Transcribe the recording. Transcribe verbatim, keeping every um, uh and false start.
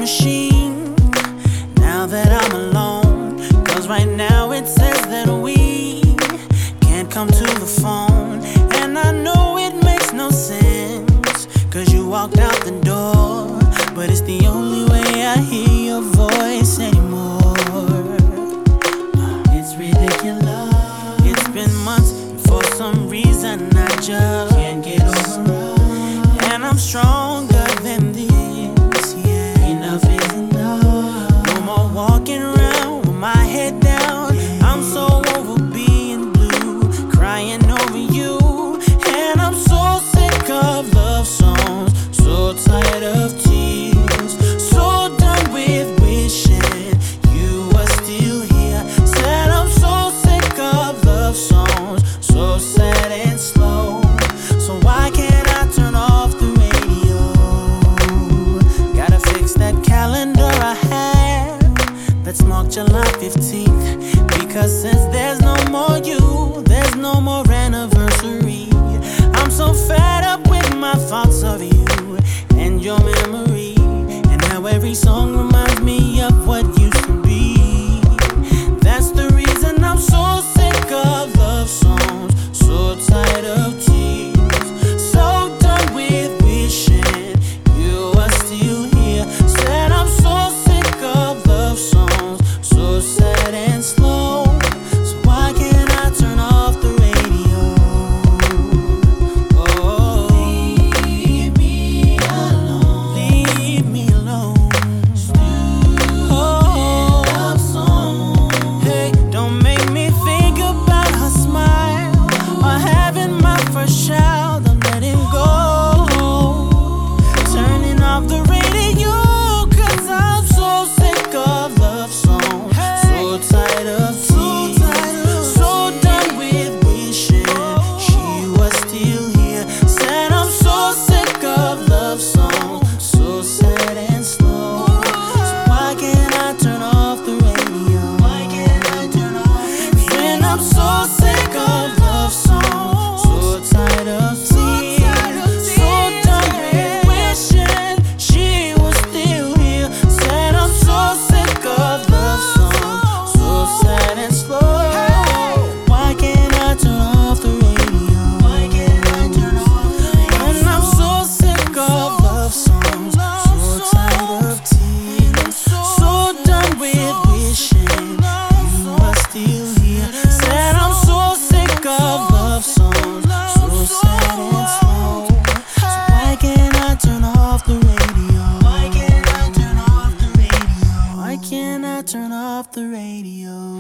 machine now that I'm alone. Cause right now it says that we can't come to the phone. And I know it makes no sense, cause you walked out the door. But it's the only way I hear your voice anymore. It's ridiculous. It's been months, and for some reason I just can't get over. And I'm stronger than this, yeah. Enough is enough. No more walking around with my head down. I'm so over being blue, crying over you. And I'm so sick of love songs, so tired of tears, so done with wishing you were still here. Said I'm so sick of love songs, so sad and slow. So why can't I turn off the radio? Gotta fix that calendar I have that's marked July fifteenth. Because since there's no more you, there's no more anniversary. I'm so fed up with my thoughts of you and your memory, and how every song reminds me of what used to be. That's the reason I'm so sick of love songs, so tired of tears, so done with wishing you were still here. Said I'm so sick of love songs, so sad and slow. So why can't I turn off the radio? Oh, leave me alone. Leave me alone. Oh, love song. Hey, don't make me think about her smile or having my first child. I'm letting go, turning off the radio, cause I'm so sick of love songs, so tired of tears, so done with wishing she was still here. Said I'm so sick of love songs, so sad and slow. So why can't I turn off the radio? Why can't I turn off? When I'm so sick of love songs, so tired of tears, so done with wishing she was still here. Said I'm so sick of love songs, so sad and slow. Why can't I turn off the radio? Why can't I turn off the radio? When I'm so sick of love songs, so tired of tears, so done with wishing you were still here. Said I'm so sick of love songs, so sad and slow. So why can't I turn off the radio? Why can't I turn off the radio? Why can't I turn off the radio?